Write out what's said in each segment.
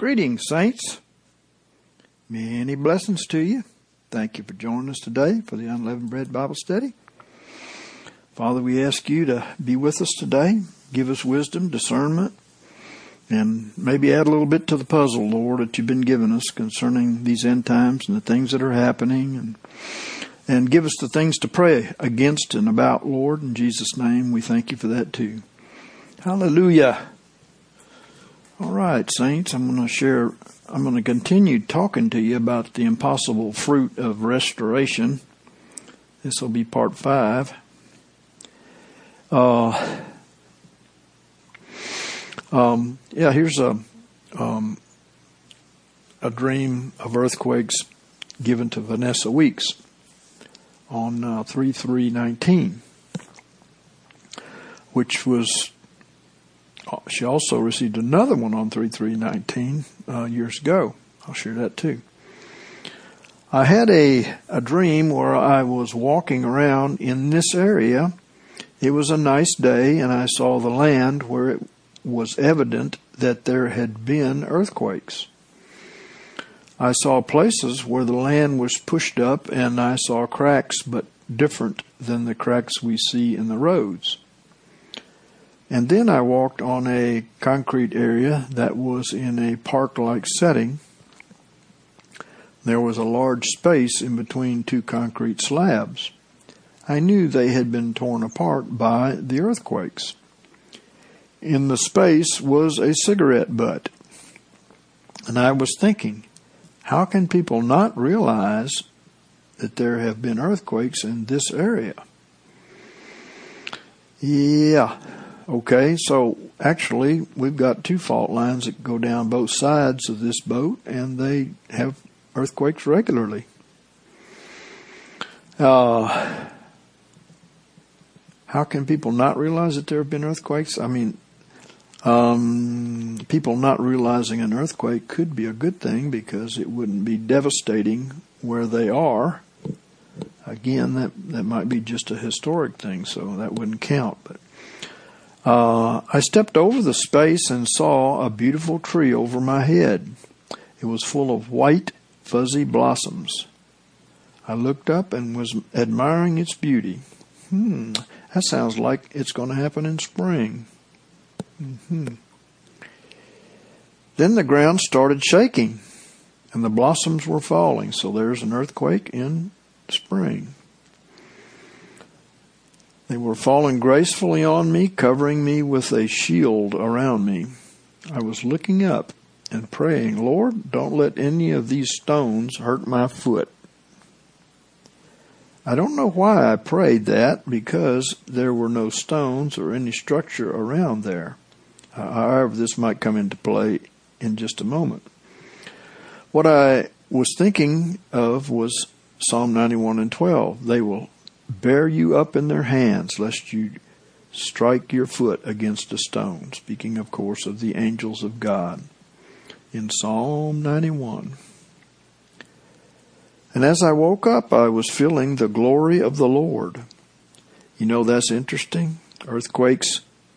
Greetings, saints. Many blessings to you. Thank you for joining us today for the Unleavened Bread Bible Study. Father, we ask you to be with us today. Give us wisdom, discernment, and maybe add a little bit to the puzzle, Lord, that you've been giving us concerning these end times and the things that are happening. And give us the things to pray against and about, Lord. In Jesus' name, we thank you for that too. Hallelujah. All right, saints, I'm going to continue talking to you about the impossible fruit of restoration. This will be part 5. Here's a dream of earthquakes given to Vanessa Weeks on 3/3/19, which was. She also received another one on 3/3/19 years ago. I'll share that too. I had a dream where I was walking around in this area. It was a nice day, and I saw the land where it was evident that there had been earthquakes. I saw places where the land was pushed up, and I saw cracks, but different than the cracks we see in the roads. And then I walked on a concrete area that was in a park-like setting. There was a large space in between two concrete slabs. I knew they had been torn apart by the earthquakes. In the space was a cigarette butt. And I was thinking, how can people not realize that there have been earthquakes in this area? Yeah. Okay, so actually we've got 2 fault lines that go down both sides of this boat, and they have earthquakes regularly. How can people not realize that there have been earthquakes? I mean, people not realizing an earthquake could be a good thing because it wouldn't be devastating where they are. Again, that might be just a historic thing, so that wouldn't count, but I stepped over the space and saw a beautiful tree over my head. It was full of white, fuzzy blossoms. I looked up and was admiring its beauty. That sounds like it's going to happen in spring. Then the ground started shaking, and the blossoms were falling. So there's an earthquake in spring. They were falling gracefully on me, covering me with a shield around me. I was looking up and praying, Lord, don't let any of these stones hurt my foot. I don't know why I prayed that, because there were no stones or any structure around there. However, this might come into play in just a moment. What I was thinking of was Psalm 91:12. They will bear you up in their hands, lest you strike your foot against a stone. Speaking, of course, of the angels of God in Psalm 91. And as I woke up, I was feeling the glory of the Lord. You know, that's interesting. Earthquakes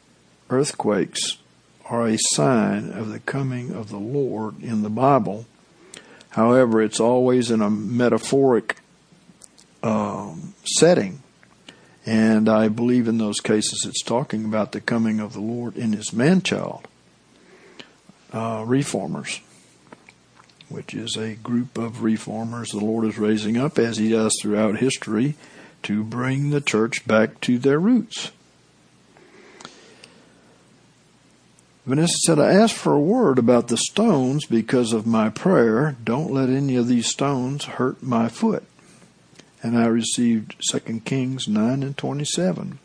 are a sign of the coming of the Lord in the Bible. However, it's always in a metaphoric setting, and I believe in those cases it's talking about the coming of the Lord in His man-child, reformers, which is a group of reformers the Lord is raising up, as He does throughout history, to bring the church back to their roots. Vanessa said, I asked for a word about the stones because of my prayer. Don't let any of these stones hurt my foot. And I received 2 Kings 9:27.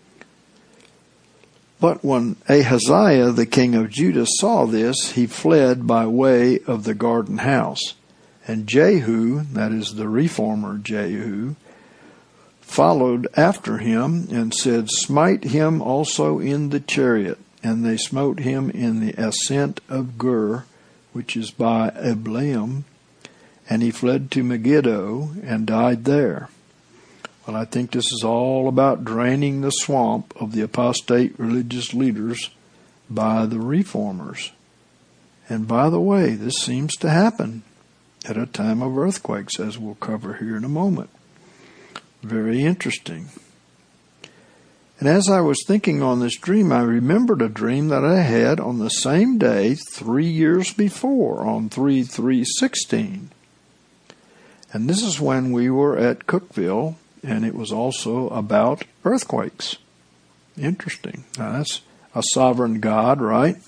But when Ahaziah, the king of Judah, saw this, he fled by way of the garden house. And Jehu, that is the reformer Jehu, followed after him and said, Smite him also in the chariot. And they smote him in the ascent of Gur, which is by Eblaim, and he fled to Megiddo and died there. Well, I think this is all about draining the swamp of the apostate religious leaders by the reformers. And by the way, this seems to happen at a time of earthquakes, as we'll cover here in a moment. Very interesting. And as I was thinking on this dream, I remembered a dream that I had on the same day 3 years before, on 3/3/16. And this is when we were at Cookeville, and it was also about earthquakes. Interesting. Now that's a sovereign God, right?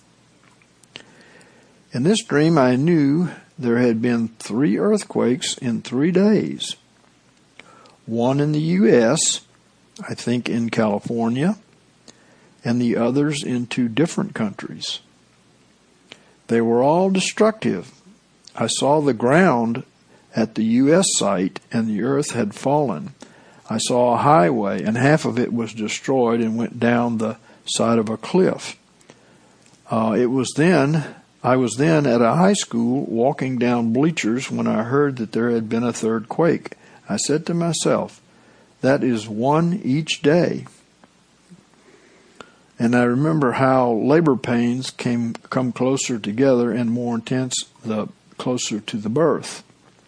In this dream, I knew there had been 3 earthquakes in 3 days. One in the U.S., I think in California, and the others in 2 different countries. They were all destructive. I saw the ground at the U.S. site, and the earth had fallen. I saw a highway, and half of it was destroyed and went down the side of a cliff. I was then at a high school walking down bleachers when I heard that there had been a 3rd quake. I said to myself, that is 1 each day. And I remember how labor pains come closer together and more intense the closer to the birth.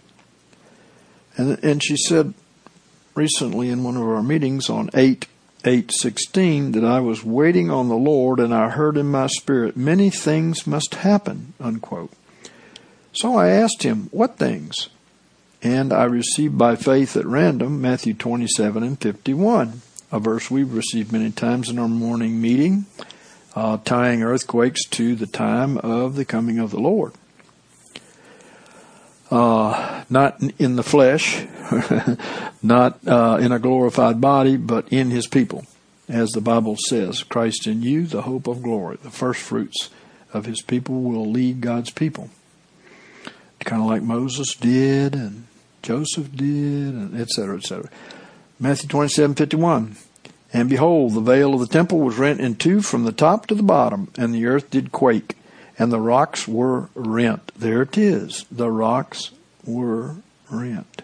And she said recently in one of our meetings on 8/8/16 that I was waiting on the Lord, and I heard in my spirit, many things must happen, unquote. So I asked him, what things? And I received by faith at random Matthew 27:51, a verse we've received many times in our morning meeting, tying earthquakes to the time of the coming of the Lord. Not in the flesh, not in a glorified body, but in his people. As the Bible says, Christ in you, the hope of glory. The first fruits of his people will lead God's people. Kind of like Moses did, and Joseph did, and et cetera, et cetera. Matthew 27:51. And behold, the veil of the temple was rent in 2 from the top to the bottom, and the earth did quake, and the rocks were rent. There it is. The rocks were rent.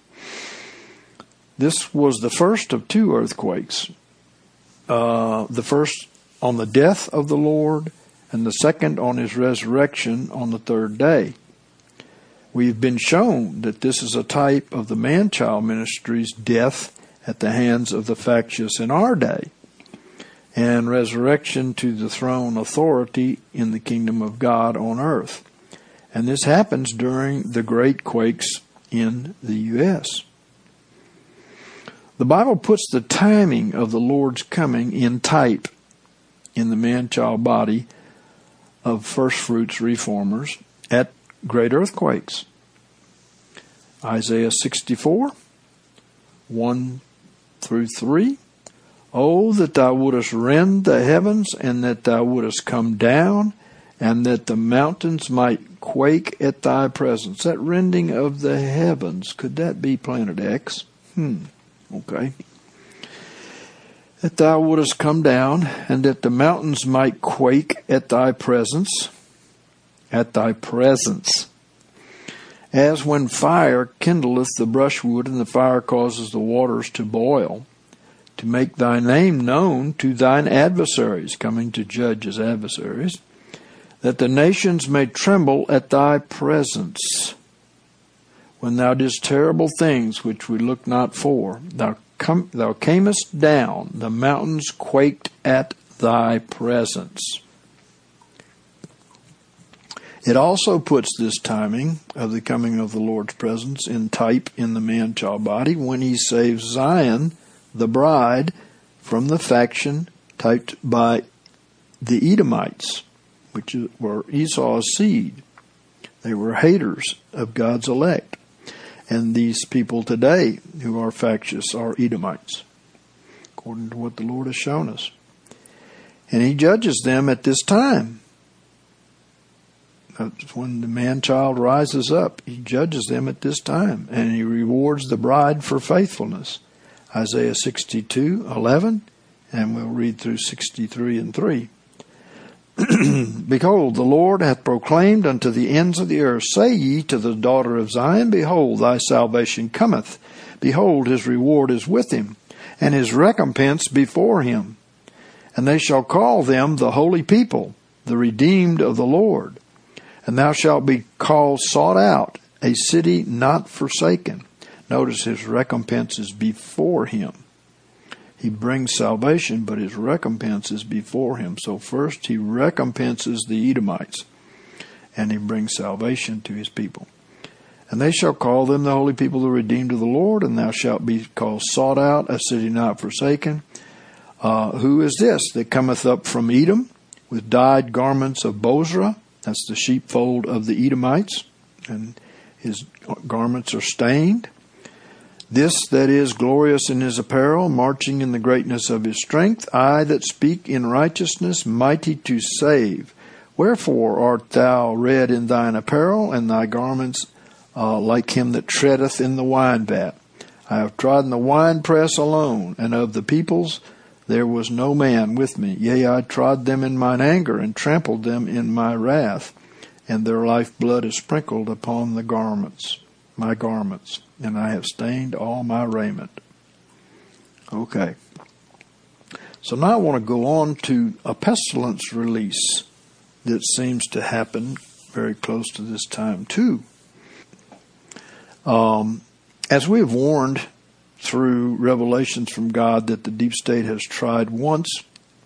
This was the first of 2 earthquakes. The first on the death of the Lord, and the second on his resurrection on the 3rd day. We've been shown that this is a type of the man-child ministry's death at the hands of the factious in our day, and resurrection to the throne authority in the kingdom of God on earth. And this happens during the great quakes in the U.S. The Bible puts the timing of the Lord's coming in type in the man-child body of first fruits reformers at great earthquakes. Isaiah 64, 1-3. Oh, that thou wouldest rend the heavens, and that thou wouldest come down, and that the mountains might quake at thy presence. That rending of the heavens, could that be Planet X? Okay. That thou wouldest come down, and that the mountains might quake at thy presence. At thy presence. As when fire kindleth the brushwood, and the fire causes the waters to boil, to make thy name known to thine adversaries, coming to judge as adversaries, that the nations may tremble at thy presence. When thou didst terrible things which we looked not for, thou camest down, the mountains quaked at thy presence. It also puts this timing of the coming of the Lord's presence in type in the man-child body when he saves Zion, the bride, from the faction typed by the Edomites, which were Esau's seed. They were haters of God's elect. And these people today who are factious are Edomites, according to what the Lord has shown us. And he judges them at this time. That's when the man-child rises up. He judges them at this time, and he rewards the bride for faithfulness. Isaiah 62:11, and we'll read through 63:3. Behold, the Lord hath proclaimed unto the ends of the earth, say ye to the daughter of Zion, behold, thy salvation cometh. Behold, his reward is with him, and his recompense before him. And they shall call them the holy people, the redeemed of the Lord. And thou shalt be called sought out, a city not forsaken. Notice his recompense is before him. He brings salvation, but his recompense is before him. So first he recompenses the Edomites, and he brings salvation to his people. And they shall call them the holy people, the redeemed of the Lord, and thou shalt be called sought out, a city not forsaken. Who is this that cometh up from Edom with dyed garments of Bozrah? That's the sheepfold of the Edomites, and his garments are stained. This that is glorious in his apparel, marching in the greatness of his strength, I that speak in righteousness, mighty to save. Wherefore art thou red in thine apparel, and thy garments like him that treadeth in the wine vat? I have trodden the winepress alone, and of the peoples there was no man with me. Yea, I trod them in mine anger, and trampled them in my wrath, and their lifeblood is sprinkled upon the garments, my garments, and I have stained all my raiment. Okay. So now I want to go on to a pestilence release that seems to happen very close to this time too. As we have warned through revelations from God that the deep state has tried once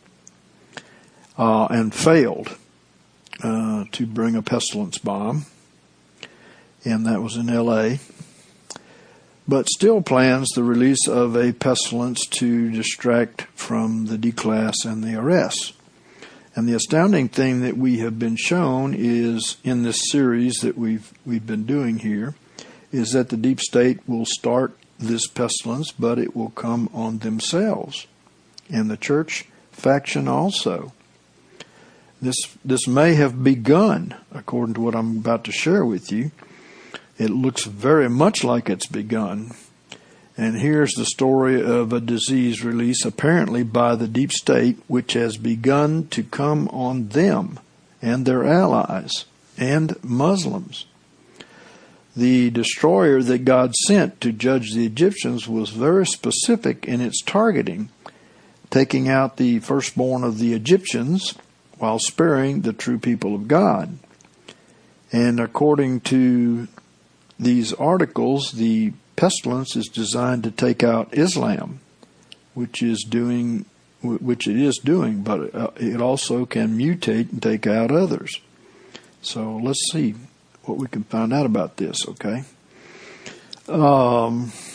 and failed to bring a pestilence bomb, and that was in L.A., but still plans the release of a pestilence to distract from the D-class and the arrests. And the astounding thing that we have been shown is, in this series that we've been doing here, is that the deep state will start this pestilence, but it will come on themselves, and the church faction also. This may have begun, according to what I'm about to share with you. It looks very much like it's begun. And here's the story of a disease release, apparently by the deep state, which has begun to come on them and their allies and Muslims. The destroyer that God sent to judge the Egyptians was very specific in its targeting, taking out the firstborn of the Egyptians while sparing the true people of God. And according to these articles, the pestilence is designed to take out Islam, which it is doing, but it also can mutate and take out others. So let's see what we can find out about this, okay? A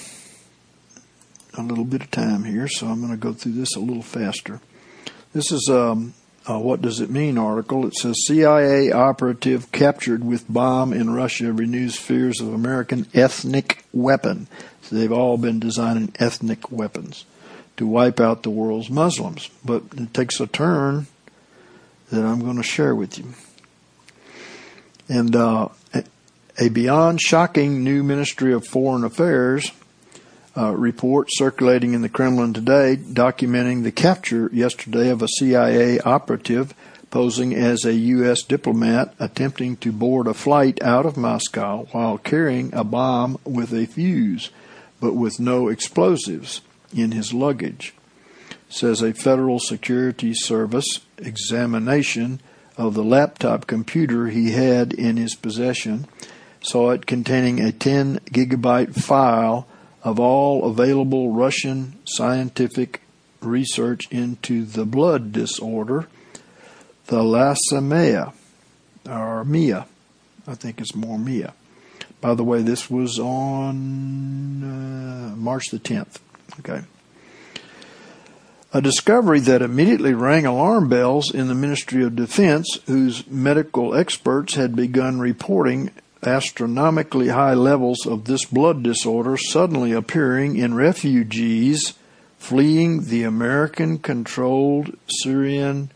little bit of time here, so I'm going to go through this a little faster. This is What Does It Mean article. It says, CIA operative captured with bomb in Russia renews fears of American ethnic weapon. So they've all been designing ethnic weapons to wipe out the world's Muslims. But it takes a turn that I'm going to share with you. And a beyond shocking new Ministry of Foreign Affairs report circulating in the Kremlin today, documenting the capture yesterday of a CIA operative posing as a U.S. diplomat attempting to board a flight out of Moscow while carrying a bomb with a fuse, but with no explosives in his luggage. Says a Federal Security Service examination of the laptop computer he had in his possession saw it containing a 10-gigabyte file of all available Russian scientific research into the blood disorder, thalassemia, or MIA. I think it's more MIA. By the way, this was on March the 10th. Okay. A discovery that immediately rang alarm bells in the Ministry of Defense, whose medical experts had begun reporting astronomically high levels of this blood disorder suddenly appearing in refugees fleeing the American-controlled Syrian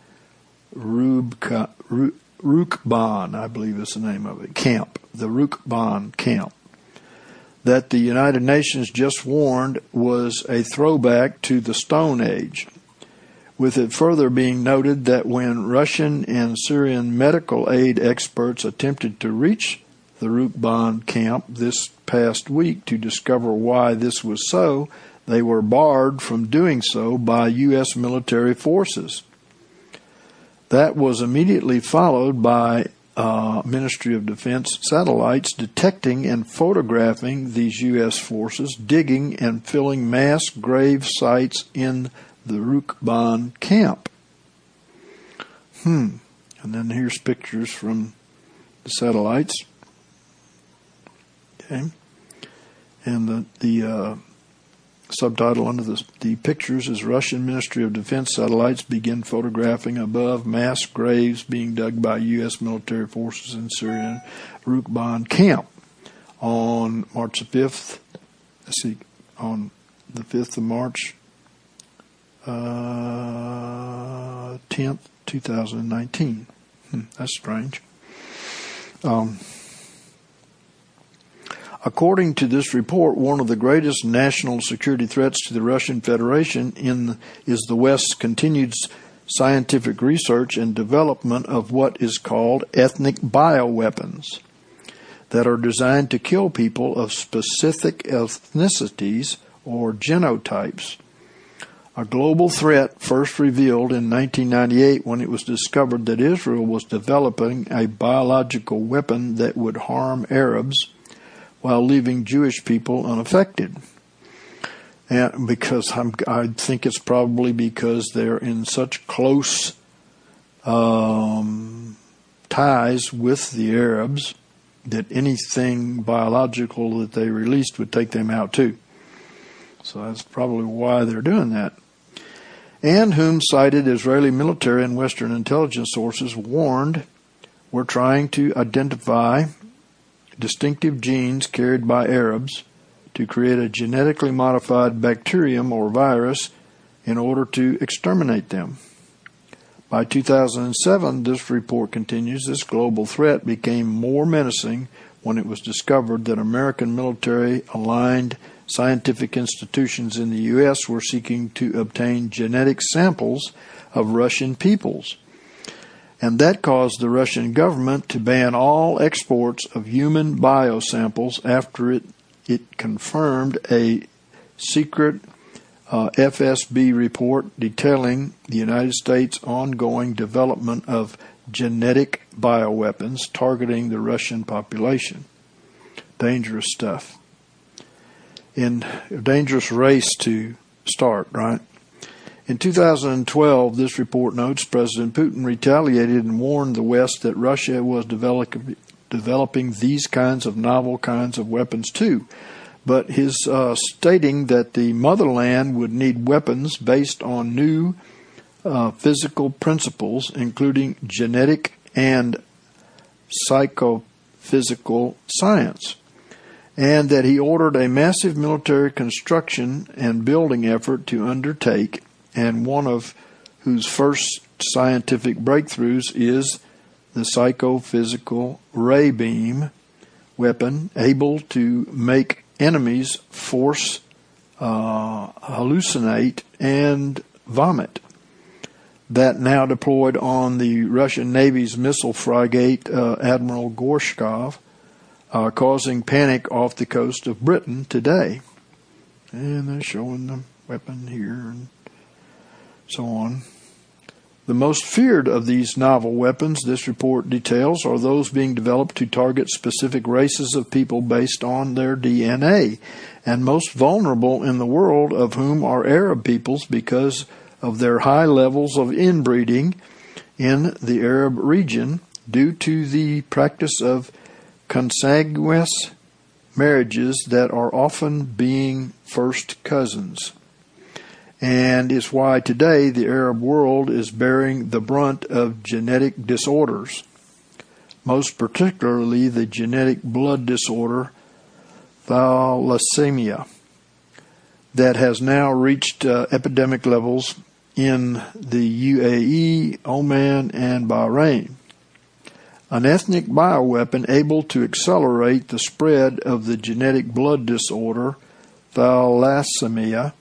Rukban, I believe is the name of it, camp, the Rukban camp, that the United Nations just warned was a throwback to the Stone Age, with it further being noted that when Russian and Syrian medical aid experts attempted to reach the Rukban camp this past week to discover why this was so, they were barred from doing so by U.S. military forces. That was immediately followed by Ministry of Defense satellites detecting and photographing these U.S. forces digging and filling mass grave sites in the Rukban camp. And then here's pictures from the satellites. Okay. And the subtitle under the pictures is Russian Ministry of Defense satellites begin photographing above mass graves being dug by U.S. military forces in Syrian Rukban camp on March the 5th. Let's see, on the 5th of March, 10th, 2019. That's strange. According to this report, one of the greatest national security threats to the Russian Federation is the West's continued scientific research and development of what is called ethnic bioweapons that are designed to kill people of specific ethnicities or genotypes. A global threat first revealed in 1998 when it was discovered that Israel was developing a biological weapon that would harm Arabs while leaving Jewish people unaffected. And because I think it's probably because they're in such close ties with the Arabs that anything biological that they released would take them out too. So that's probably why they're doing that. And whom cited Israeli military and Western intelligence sources warned were trying to identify distinctive genes carried by Arabs to create a genetically modified bacterium or virus in order to exterminate them. By 2007, this report continues, this global threat became more menacing when it was discovered that American military-aligned scientific institutions in the U.S. were seeking to obtain genetic samples of Russian peoples. And that caused the Russian government to ban all exports of human biosamples after it confirmed a secret FSB report detailing the United States' ongoing development of genetic bioweapons targeting the Russian population. Dangerous stuff. In a dangerous race to start, right? In 2012, this report notes President Putin retaliated and warned the West that Russia was developing these kinds of novel kinds of weapons too. But his stating that the motherland would need weapons based on new physical principles, including genetic and psychophysical science, and that he ordered a massive military construction and building effort to undertake, and one of whose first scientific breakthroughs is the psychophysical ray beam weapon, able to make enemies force, hallucinate, and vomit. That now deployed on the Russian Navy's missile frigate Admiral Gorshkov, causing panic off the coast of Britain today. And they're showing the weapon here and so on. The most feared of these novel weapons, this report details, are those being developed to target specific races of people based on their DNA, and most vulnerable in the world of whom are Arab peoples because of their high levels of inbreeding in the Arab region due to the practice of consanguineous marriages that are often being first cousins. And it's why today the Arab world is bearing the brunt of genetic disorders, most particularly the genetic blood disorder thalassemia that has now reached epidemic levels in the UAE, Oman, and Bahrain. An ethnic bioweapon able to accelerate the spread of the genetic blood disorder thalassemia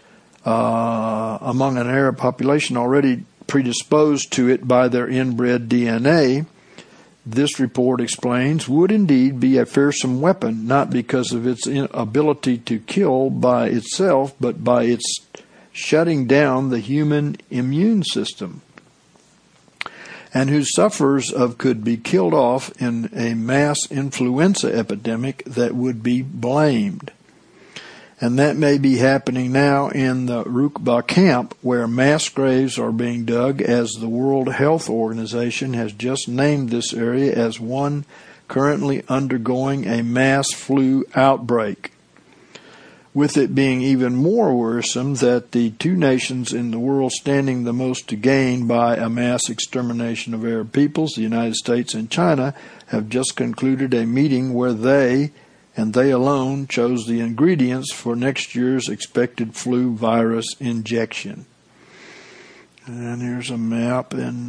among an Arab population already predisposed to it by their inbred DNA, this report explains, would indeed be a fearsome weapon, not because of its ability to kill by itself, but by its shutting down the human immune system. and whose sufferers could be killed off in a mass influenza epidemic that would be blamed. And that may be happening now in the Rukba camp, where mass graves are being dug, as the World Health Organization has just named this area as one currently undergoing a mass flu outbreak, with it being even more worrisome that the two nations in the world standing the most to gain by a mass extermination of Arab peoples, the United States and China, have just concluded a meeting where they, and they alone, chose the ingredients for next year's expected flu virus injection. And here's a map, and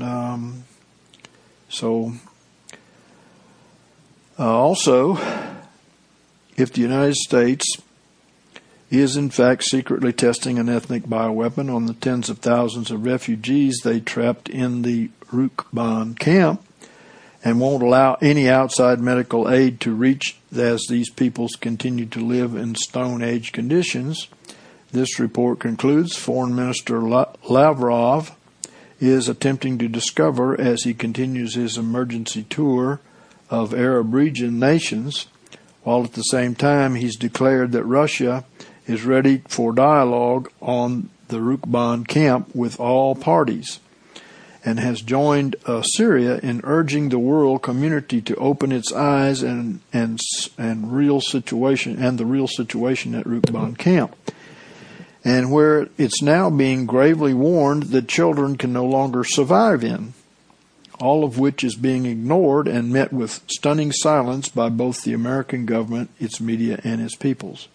also, if the United States is in fact secretly testing an ethnic bioweapon on the tens of thousands of refugees they trapped in the Rukban camp, and won't allow any outside medical aid to reach as these peoples continue to live in Stone Age conditions, this report concludes Foreign Minister Lavrov is attempting to discover, as he continues his emergency tour of Arab region nations, while at the same time he's declared that Russia is ready for dialogue on the Rukban camp with all parties, and has joined Syria in urging the world community to open its eyes and the real situation at Rukban camp, and where it's now being gravely warned that children can no longer survive in, all of which is being ignored and met with stunning silence by both the American government, its media, and its peoples.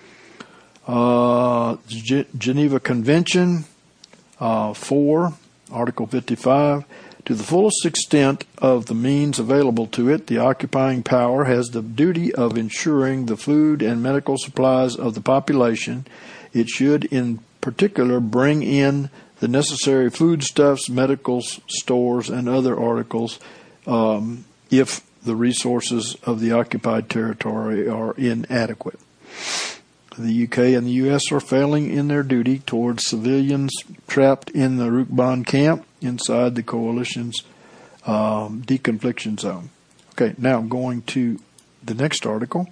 Geneva Convention 4, Article 55, to the fullest extent of the means available to it, the occupying power has the duty of ensuring the food and medical supplies of the population. It should, in particular, bring in the necessary foodstuffs, medical stores, and other articles if the resources of the occupied territory are inadequate. The UK and the US are failing in their duty towards civilians trapped in the Rukban camp inside the coalition's deconfliction zone. Okay, now going to the next article.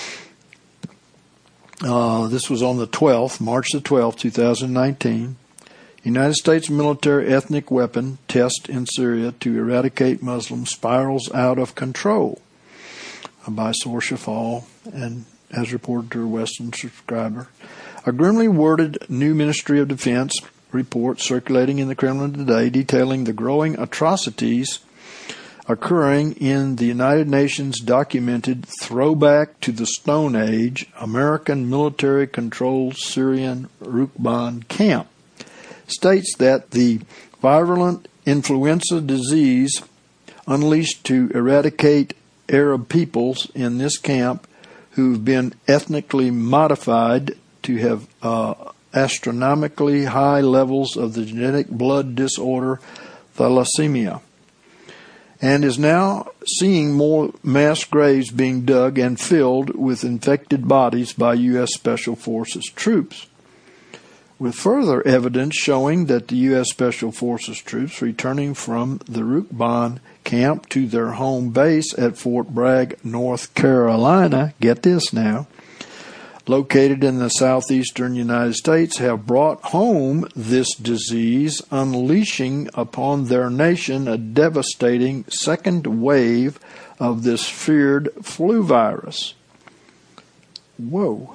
This was on the 12th, March the 12th, 2019. United States military ethnic weapon test in Syria to eradicate Muslims spirals out of control, by Source Shafal, and as reported to a Western subscriber. A grimly worded new Ministry of Defense report circulating in the Kremlin today detailing the growing atrocities occurring in the United Nations documented throwback to the Stone Age American military-controlled Syrian Rukban camp states that the virulent influenza disease unleashed to eradicate Arab peoples in this camp who've been ethnically modified to have astronomically high levels of the genetic blood disorder thalassemia, and is now seeing more mass graves being dug and filled with infected bodies by U.S. Special Forces troops, with further evidence showing that the U.S. Special Forces troops returning from the Rukban camp to their home base at Fort Bragg, North Carolina, get this now, located in the southeastern United States, have brought home this disease, unleashing upon their nation a devastating second wave of this feared flu virus. Whoa.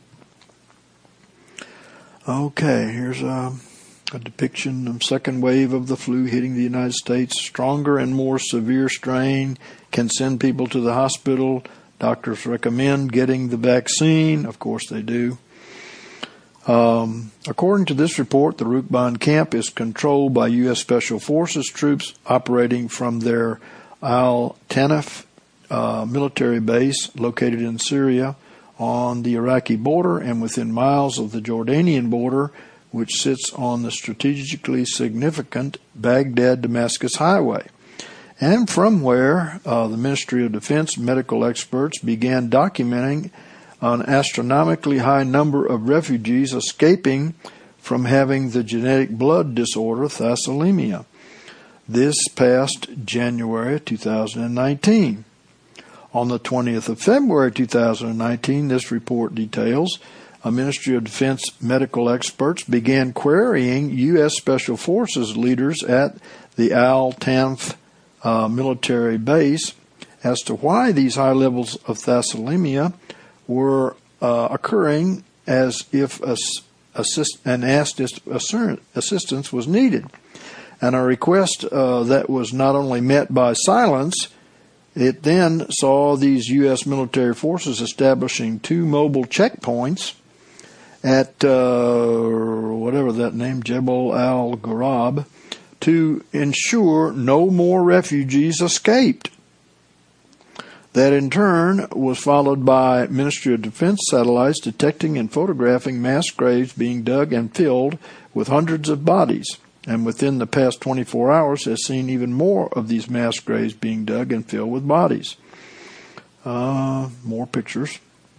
Okay, here's a depiction of second wave of the flu hitting the United States. Stronger and more severe strain can send people to the hospital. Doctors recommend getting the vaccine. Of course they do. According to this report, the Rukban camp is controlled by U.S. Special Forces troops operating from their Al-Tanif military base located in Syria on the Iraqi border and within miles of the Jordanian border, which sits on the strategically significant Baghdad-Damascus highway, and from where the Ministry of Defense medical experts began documenting an astronomically high number of refugees escaping from having the genetic blood disorder thalassemia. this past January 2019. On the 20th of February 2019, this report details Ministry of Defense medical experts began querying U.S. Special Forces leaders at the Al-Tanf military base as to why these high levels of thalassemia were occurring, as if and asked if assistance was needed. And a request that was not only met by silence, it then saw these U.S. military forces establishing 2 mobile checkpoints at whatever that name, Jebel al-Ghurab, to ensure no more refugees escaped. That in turn was followed by Ministry of Defense satellites detecting and photographing mass graves being dug and filled with hundreds of bodies. And within the past 24 hours has seen even more of these mass graves being dug and filled with bodies. More pictures.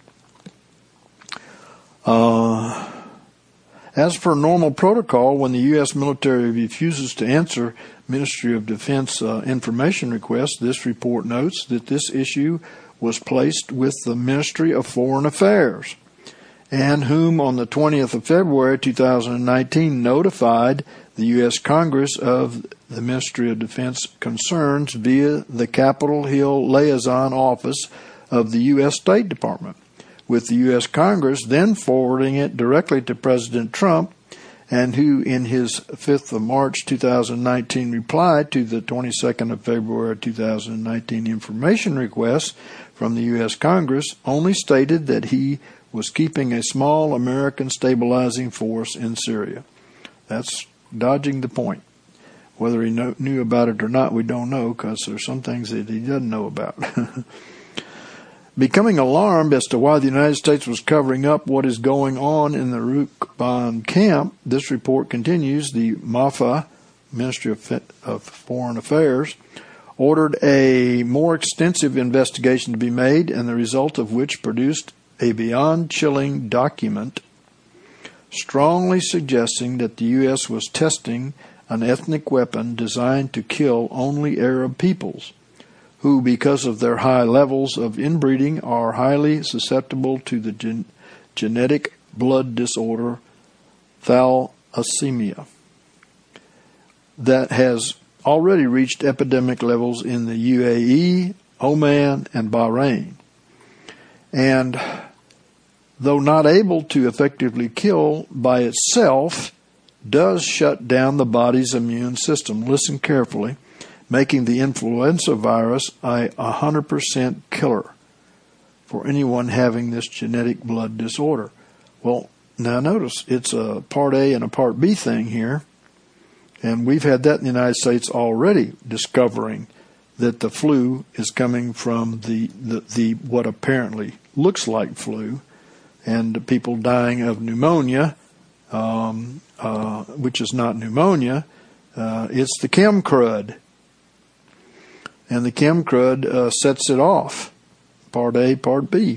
As per normal protocol, when the U.S. military refuses to answer Ministry of Defense information requests, this report notes that this issue was placed with the Ministry of Foreign Affairs, and whom on the 20th of February 2019 notified the U.S. Congress of the Ministry of Defense concerns via the Capitol Hill Liaison Office of the U.S. State Department, with the U.S. Congress then forwarding it directly to President Trump, and who in his 5th of March 2019 reply to the 22nd of February 2019 information request from the U.S. Congress only stated that he was keeping a small American stabilizing force in Syria. That's dodging the point. Whether he knew about it or not, we don't know, because there's some things that he doesn't know about. Becoming alarmed as to why the United States was covering up what is going on in the Rukban camp, this report continues. The MAFA, Ministry of Foreign Affairs, ordered a more extensive investigation to be made, and the result of which produced a beyond chilling document strongly suggesting that the U.S. was testing an ethnic weapon designed to kill only Arab peoples, who, because of their high levels of inbreeding, are highly susceptible to the genetic blood disorder thalassemia that has already reached epidemic levels in the UAE, Oman, and Bahrain. And though not able to effectively kill by itself, does shut down the body's immune system. Listen carefully. Making the influenza virus a 100% killer for anyone having this genetic blood disorder. Well, now notice, it's a Part A and a Part B thing here, and we've had that in the United States already, discovering that the flu is coming from the what apparently looks like flu, and people dying of pneumonia, which is not pneumonia, it's the chemcrud. And the chemcrud sets it off. Part A, Part B.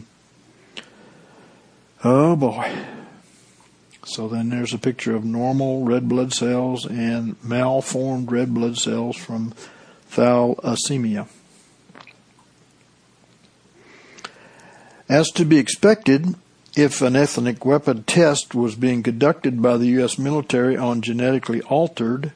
Oh boy. So then there's a picture of normal red blood cells and malformed red blood cells from thalassemia. As to be expected, if an ethnic weapon test was being conducted by the U.S. military on genetically altered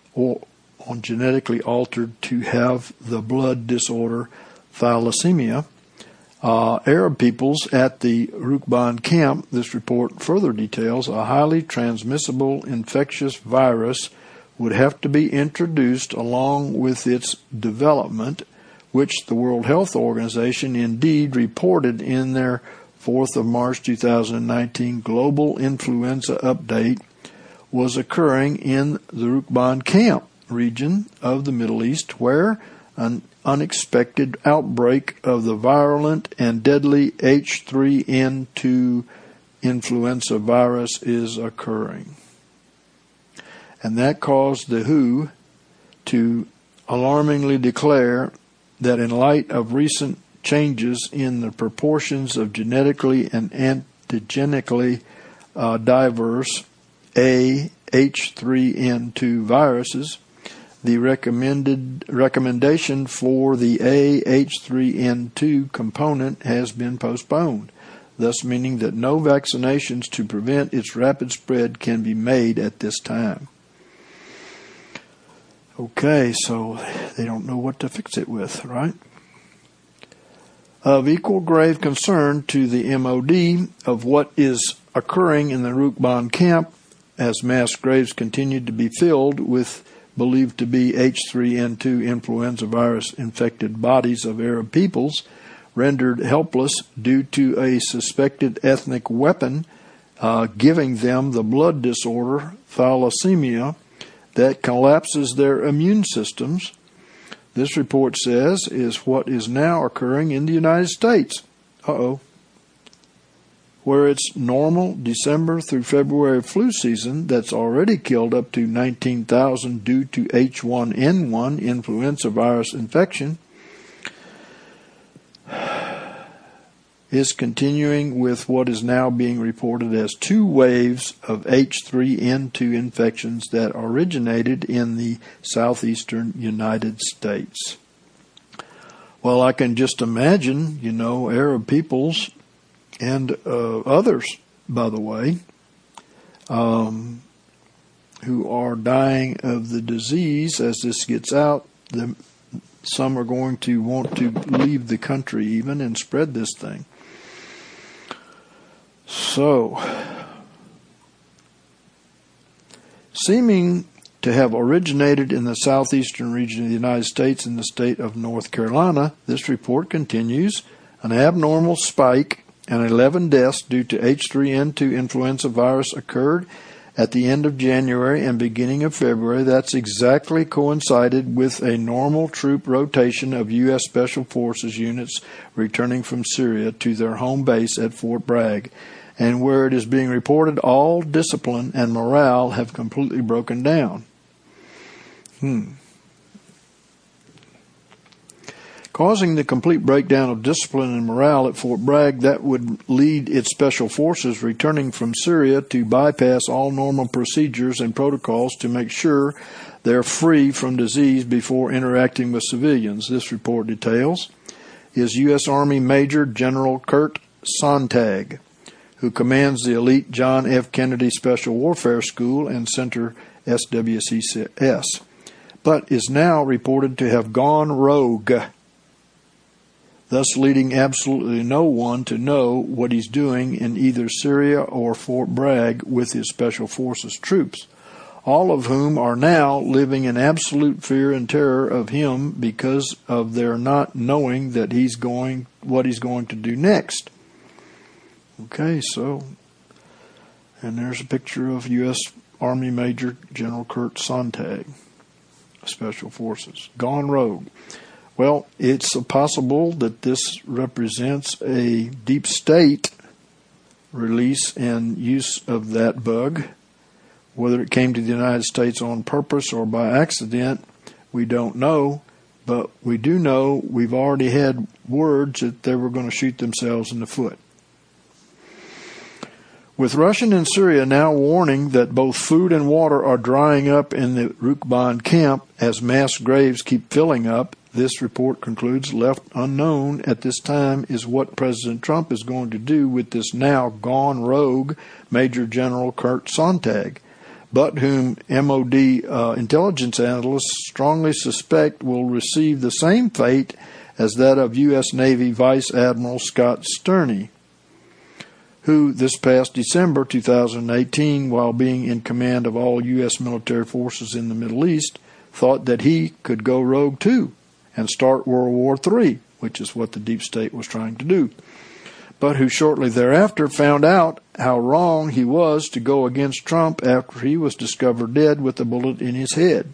to have the blood disorder thalassemia, Arab peoples at the Rukban camp, this report further details, a highly transmissible infectious virus would have to be introduced along with its development, which the World Health Organization indeed reported in their 4th of March 2019 Global Influenza Update, was occurring in the Rukban camp region of the Middle East, where an unexpected outbreak of the virulent and deadly H3N2 influenza virus is occurring. And that caused the WHO to alarmingly declare that in light of recent changes in the proportions of genetically and antigenically diverse H3N2 viruses, the recommendation for the H3N2 component has been postponed, thus meaning that no vaccinations to prevent its rapid spread can be made at this time. Okay, so they don't know what to fix it with, right? Of equal grave concern to the MOD of what is occurring in the Rukban camp as mass graves continued to be filled with believed to be H3N2 influenza virus infected bodies of Arab peoples, rendered helpless due to a suspected ethnic weapon giving them the blood disorder thalassemia that collapses their immune systems. This report says is what is now occurring in the United States. Where it's normal December through February flu season that's already killed up to 19,000 due to H1N1 influenza virus infection, is continuing with what is now being reported as 2 waves of H3N2 infections that originated in the southeastern United States. Well, I can just imagine, Arab peoples and others, by the way, who are dying of the disease as this gets out. Some are going to want to leave the country even and spread this thing. So, seeming to have originated in the southeastern region of the United States in the state of North Carolina, this report continues, an abnormal spike and 11 deaths due to H3N2 influenza virus occurred at the end of January and beginning of February. That's exactly coincided with a normal troop rotation of U.S. Special Forces units returning from Syria to their home base at Fort Bragg, and where it is being reported all discipline and morale have completely broken down. Causing the complete breakdown of discipline and morale at Fort Bragg, that would lead its special forces returning from Syria to bypass all normal procedures and protocols to make sure they're free from disease before interacting with civilians. This report details is U.S. Army Major General Kurt Sonntag, who commands the elite John F. Kennedy Special Warfare School and Center SWCS, but is now reported to have gone rogue, thus leading absolutely no one to know what he's doing in either Syria or Fort Bragg with his Special Forces troops, all of whom are now living in absolute fear and terror of him because of their not knowing that what he's going to do next. Okay, so, and there's a picture of U.S. Army Major General Kurt Sonntag, Special Forces, gone rogue. Well, it's possible that this represents a deep state release and use of that bug. Whether it came to the United States on purpose or by accident, we don't know. But we do know we've already had words that they were going to shoot themselves in the foot. With Russia and Syria now warning that both food and water are drying up in the Rukban camp as mass graves keep filling up, this report concludes left unknown at this time is what President Trump is going to do with this now gone rogue Major General Kurt Sonntag, but whom MOD intelligence analysts strongly suspect will receive the same fate as that of U.S. Navy Vice Admiral Scott Sterney, who this past December 2018, while being in command of all U.S. military forces in the Middle East, thought that he could go rogue too and start World War III, which is what the deep state was trying to do, but who shortly thereafter found out how wrong he was to go against Trump after he was discovered dead with a bullet in his head.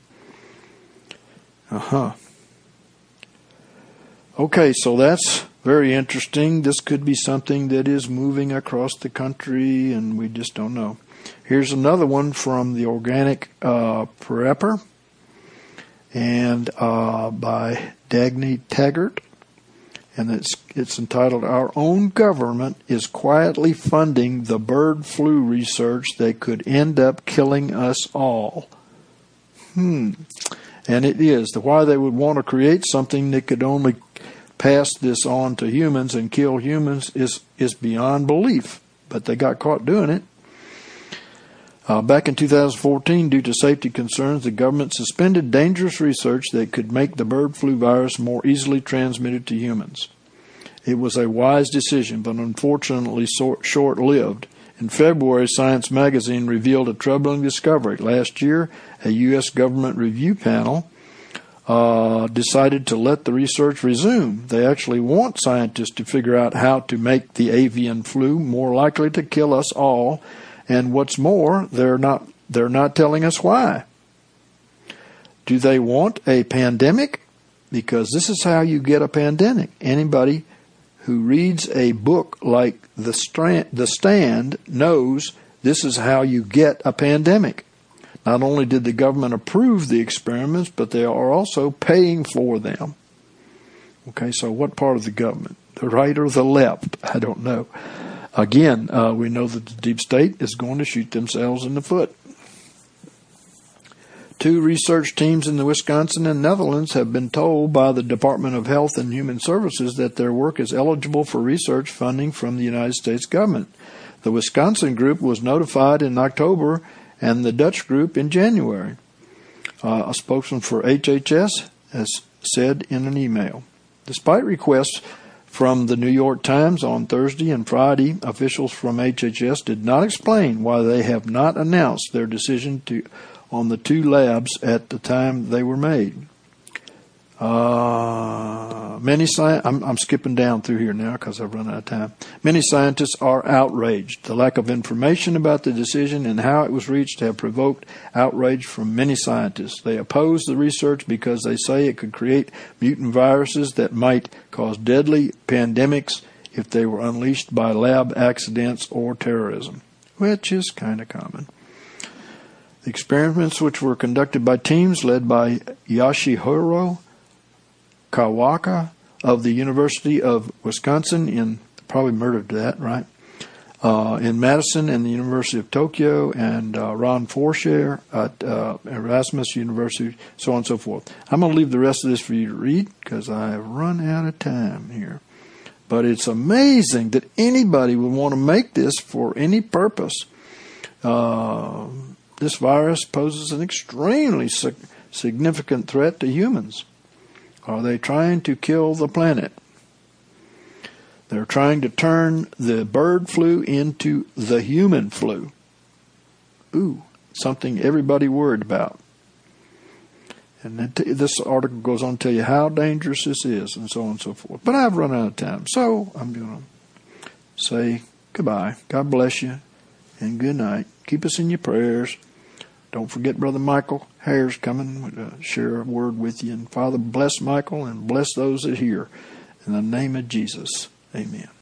Okay, so that's very interesting. This could be something that is moving across the country, and we just don't know. Here's another one from the Organic Prepper, and by Dagny Taggart, and it's entitled, Our Own Government is Quietly Funding the Bird Flu Research That Could End Up Killing Us All. And And it is. Why they would want to create something that could only pass this on to humans and kill humans is beyond belief. But they got caught doing it. Back in 2014, due to safety concerns, the government suspended dangerous research that could make the bird flu virus more easily transmitted to humans. It was a wise decision, but unfortunately short-lived. In February, Science magazine revealed a troubling discovery. Last year, a U.S. government review panel decided to let the research resume. They actually want scientists to figure out how to make the avian flu more likely to kill us all. And what's more, they're not telling us why. Do they want a pandemic? Because this is how you get a pandemic. Anybody who reads a book like The Stand knows this is how you get a pandemic. Not only did the government approve the experiments, but they are also paying for them. Okay, so what part of the government? The right or the left? I don't know. Again, we know that the deep state is going to shoot themselves in the foot. 2 research teams in the Wisconsin and Netherlands have been told by the Department of Health and Human Services that their work is eligible for research funding from the United States government. The Wisconsin group was notified in October and the Dutch group in January. A spokesman for HHS has said in an email. Despite requests from the New York Times on Thursday and Friday, officials from HHS did not explain why they have not announced their decision on the 2 labs at the time they were made. I'm skipping down through here now because I've run out of time. Many scientists are outraged. The lack of information about the decision and how it was reached have provoked outrage from many scientists. They oppose the research because they say it could create mutant viruses that might cause deadly pandemics if they were unleashed by lab accidents or terrorism, which is kind of common. The experiments, which were conducted by teams led by Yoshihiro Kawaka of the University of Wisconsin probably murdered that, right? In Madison and the University of Tokyo, and Ron Forscher at Erasmus University, so on and so forth. I'm going to leave the rest of this for you to read because I have run out of time here. But it's amazing that anybody would want to make this for any purpose. This virus poses an extremely significant threat to humans. Are they trying to kill the planet? They're trying to turn the bird flu into the human flu. Ooh, something everybody worried about. And this article goes on to tell you how dangerous this is and so on and so forth. But I've run out of time, so I'm going to say goodbye. God bless you and good night. Keep us in your prayers. Don't forget Brother Michael Hare's coming to share a word with you. And Father, bless Michael and bless those that hear. In the name of Jesus, amen.